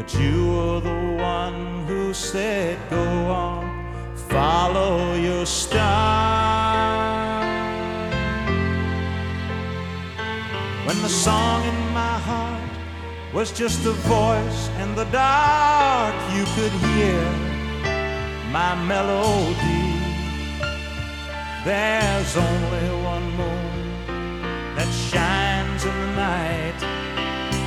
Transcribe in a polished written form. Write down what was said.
but you were the one who said, go on, follow your star. When the song in my heart was just a voice in the dark, you could hear my melody. There's only one moon that shines